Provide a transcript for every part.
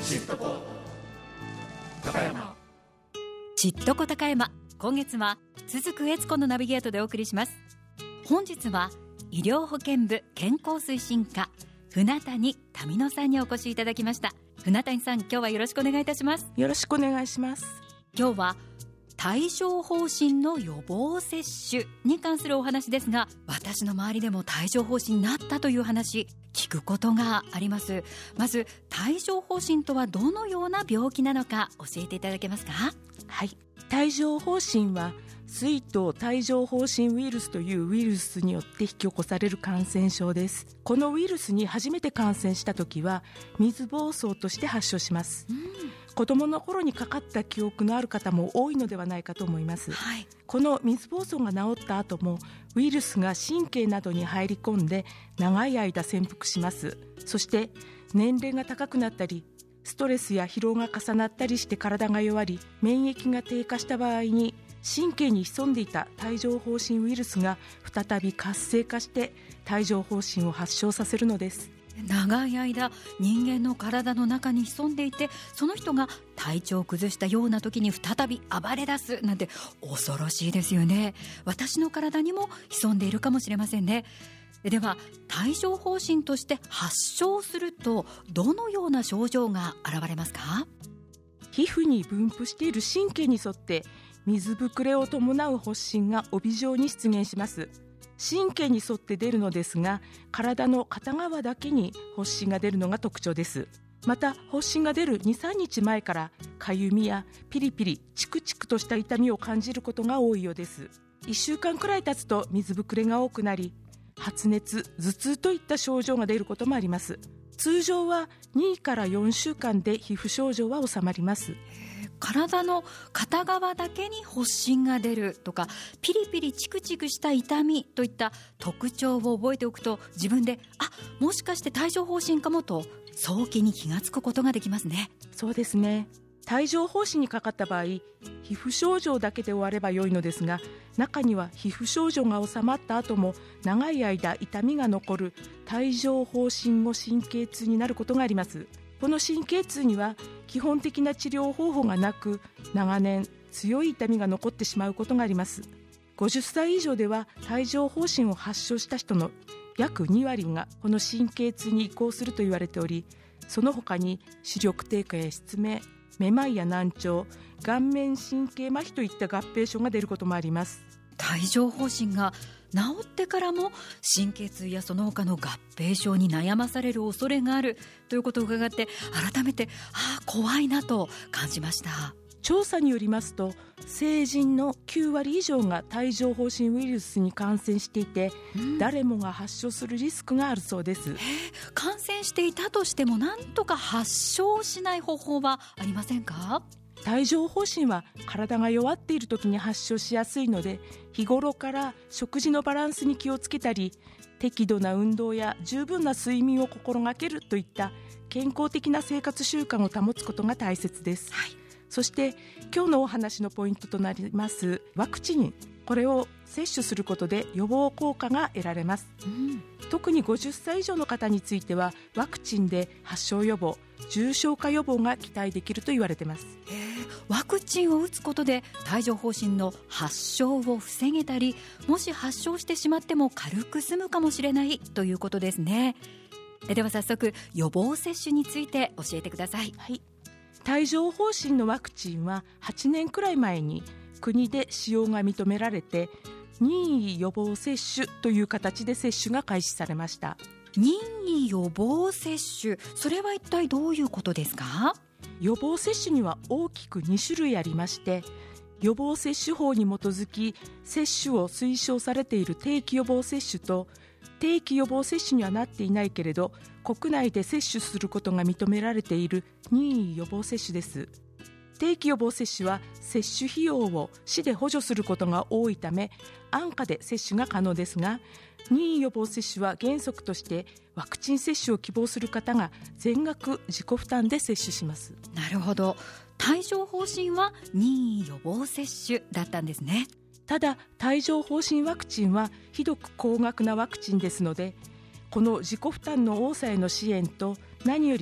ちっとこ高山。 ちっとこ高山、今月は続く悦子のナビゲートでお送りします。本日は医療保健部健康推進課船谷民乃さんにお越しいただきました。船谷さん、今日はよろしくお願いいたします。 よろしくお願いします。 今日は帯状疱疹の予防接種に関するお話ですが、私の周りでも帯状疱疹になったという話聞くことがあります。まず帯状疱疹とはどのような病気なのか教えていただけますか？ はい、帯状疱疹は水痘帯状疱疹ウイルスというウイルスによって引き起こされる感染症です。このウイルスに初めて感染した時は水疱瘡として発症します。子供の頃にかかった記憶のある方も多いのではないかと思います。 はい、 この水疱瘡が治った後もウイルスが神経などに入り込んで長い間潜伏します。そして年齢が高くなったりストレスや疲労が重なったりして体が弱り免疫が低下した場合に神経に潜んでいた帯状疱疹ウイルスが再び活性化して帯状疱疹を発症させるのです。 長い間人間の体の中に潜んでいて、その人が体調を崩したような時に再び暴れ出すなんて恐ろしいですよね。私の体にも潜んでいるかもしれませんね。では帯状疱疹として発症するとどのような症状が現れますか？ 皮膚に分布している神経に沿って水ぶくれを伴う発疹が帯状に出現します。神経に沿って出るのですが、体の片側だけに発疹が出るのが特徴です。また発疹が出る 2,3 日前からかゆみやピリピリチクチクとした痛みを感じることが多いようです。1週間くらい経つと水ぶくれが多くなり、発熱、頭痛といった症状が出ることもあります。通常は2から4週間で皮膚症状は治まります。 体の片側だけに発疹が出るとか、ピリピリチクチクした痛みといった特徴を覚えておくと、自分でもしかして帯状疱疹かもと早期に気がつくことができますね。 そうですね。帯状疱疹にかかった場合、皮膚症状だけで終われば良いのですが、中には皮膚症状が治まった後も長い間痛みが残る帯状疱疹後神経痛になることがあります。この神経痛には基本的な治療方法がなく、長年強い痛みが残ってしまうことがあります。50歳以上では帯状疱疹を発症した人の約2割がこの神経痛に移行すると言われており、その他に視力低下や失明、めまいや難聴、顔面神経麻痺といった合併症が出ることもあります。 帯状疱疹が治ってからも神経痛やその他の合併症に悩まされる恐れがあるということを伺って、改めて怖いなと感じました。 調査によりますと、成人の9割以上が帯状疱疹ウイルスに感染していて、誰もが発症するリスクがあるそうです。 感染していたとしてもなんとか発症しない方法はありませんか？ 帯状疱疹は体が弱っている時に発症しやすいので、日頃から食事のバランスに気をつけたり、適度な運動や十分な睡眠を心がけるといった健康的な生活習慣を保つことが大切です。 はい、 そして今日のお話のポイントとなりますワクチン、これを接種することで予防効果が得られます。特に50歳以上の方についてはワクチンで発症予防、重症化予防が期待できると言われています。 ワクチンを打つことで帯状疱疹の発症を防げたり、もし発症してしまっても軽く済むかもしれないということですね。では早速予防接種について教えてください。 はい、帯状疱疹のワクチンは8年くらい前に国で使用が認められて、任意予防接種という形で接種が開始されました。 任意予防接種、それは一体どういうことですか？ 予防接種には大きく2種類ありまして、予防接種法に基づき接種を推奨されている定期予防接種と、定期予防接種にはなっていないけれど国内で接種することが認められている任意予防接種です。定期予防接種は接種費用を市で補助することが多いため安価で接種が可能ですが、任意予防接種は原則としてワクチン接種を希望する方が全額自己負担で接種します。 なるほど。帯状疱疹は任意予防接種だったんですね。 ただ帯状疱疹ワクチンはひどく高額なワクチンですので、この自己負担の多さへの支援と、何より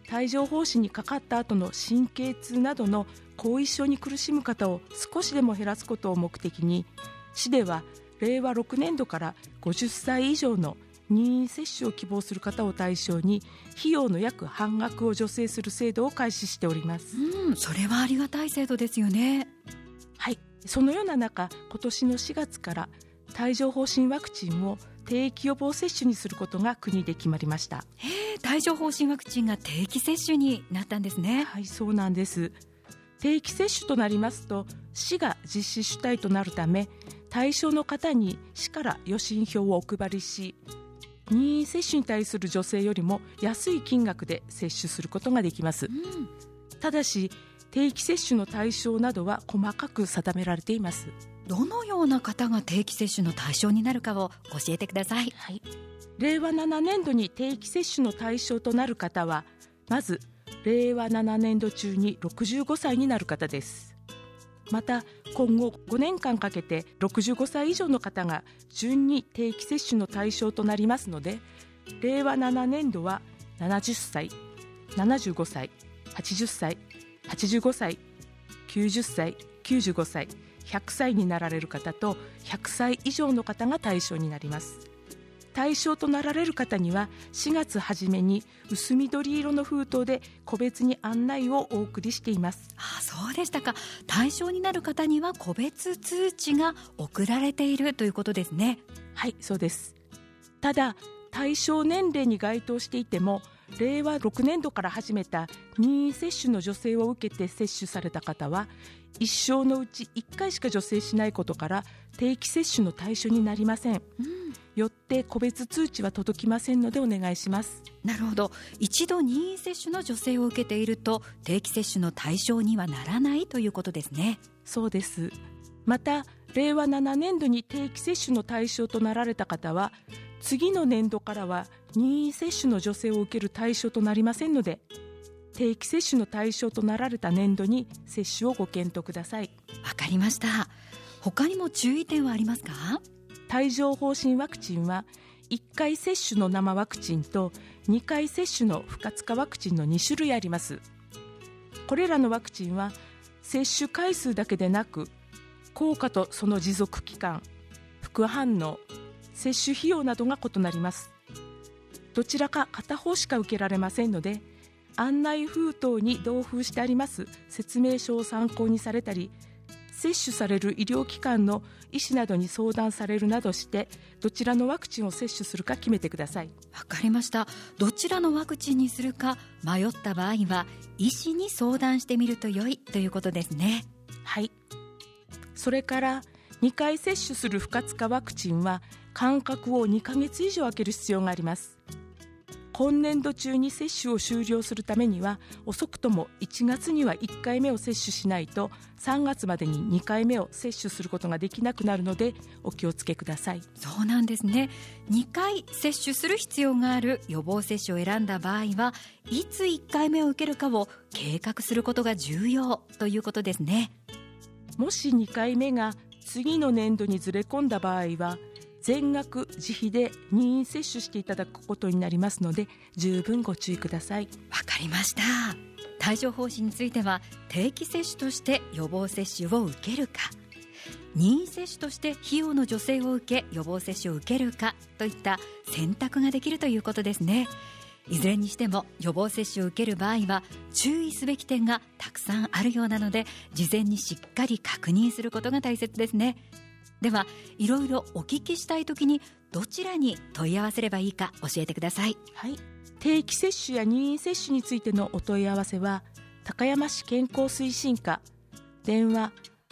帯状疱疹にかかった後の神経痛などの後遺症に苦しむ方を少しでも減らすことを目的に、市では令和6年度から50歳以上の任意接種を希望する方を対象に費用の約半額を助成する制度を開始しております。 それはありがたい制度ですよね。 はい、そのような中、今年の4月から帯状疱疹ワクチンを定期予防接種にすることが国で決まりました。 帯状疱疹ワクチンが定期接種になったんですね。 はい、そうなんです。定期接種となりますと、市が実施主体となるため、対象の方に市から予診票をお配りし、任意接種に対する助成よりも安い金額で接種することができます。ただし、定期接種の対象などは細かく定められています。 どのような方が定期接種の対象になるかを教えてください。 はい、令和7年度に定期接種の対象となる方は、まず令和7年度中に65歳になる方です。また今後5年間かけて65歳以上の方が順に定期接種の対象となりますので、令和7年度は70歳、75歳、80歳、85歳、90歳、95歳、100歳になられる方と100歳以上の方が対象になります。対象となられる方には4月初めに薄緑色の封筒で個別に案内をお送りしています。 そうでしたか。対象になる方には個別通知が送られているということですね。 はい、そうです。ただ対象年齢に該当していても、令和6年度から始めた任意接種の助成を受けて接種された方は、一生のうち1回しか助成しないことから定期接種の対象になりません。よって個別通知は届きませんのでお願いします。 なるほど。一度任意接種の助成を受けていると定期接種の対象にはならないということですね。 そうです。また令和7年度に定期接種の対象となられた方は、次の年度からは任意接種の助成を受ける対象となりませんので、定期接種の対象となられた年度に接種をご検討ください。 わかりました。他にも注意点はありますか？ 帯状疱疹ワクチンは1回接種の生ワクチンと2回接種の不活化ワクチンの2種類あります。これらのワクチンは接種回数だけでなく、効果とその持続期間、副反応、接種費用などが異なります。どちらか片方しか受けられませんので、案内封筒に同封してあります説明書を参考にされたり、接種される医療機関の医師などに相談されるなどして、どちらのワクチンを接種するか決めてください。 わかりました。どちらのワクチンにするか迷った場合は医師に相談してみると良いということですね。 はい。それから2回接種する不活化ワクチンは間隔を2ヶ月以上空ける必要があります。今年度中に接種を終了するためには、遅くとも1月には1回目を接種しないと3月までに2回目を接種することができなくなるので、お気をつけください。 そうなんですね。2回接種する必要がある予防接種を選んだ場合は、いつ1回目を受けるかを計画することが重要ということですね。 もし2回目が次の年度にずれ込んだ場合は、全額自費で任意接種していただくことになりますので、十分ご注意ください。 わかりました。帯状疱疹については定期接種として予防接種を受けるか、任意接種として費用の助成を受け予防接種を受けるかといった選択ができるということですね。いずれにしても予防接種を受ける場合は注意すべき点がたくさんあるようなので、事前にしっかり確認することが大切ですね。では、いろいろお聞きしたいときにどちらに問い合わせればいいか教えてください。 はい、定期接種や任意接種についてのお問い合わせは、高山市健康推進課電話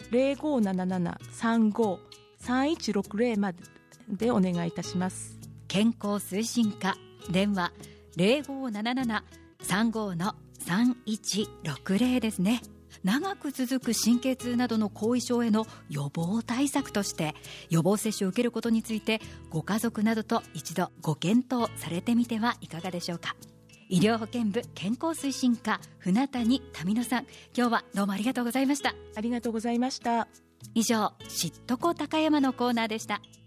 0577-35-3160 までお願いいたします。 健康推進課電話 0577-35-3160 ですね。長く続く神経痛などの後遺症への予防対策として、予防接種を受けることについてご家族などと一度ご検討されてみてはいかがでしょうか。医療保健部健康推進課船谷民乃さん、今日はどうもありがとうございました。 ありがとうございました。 以上、知っとこ高山のコーナーでした。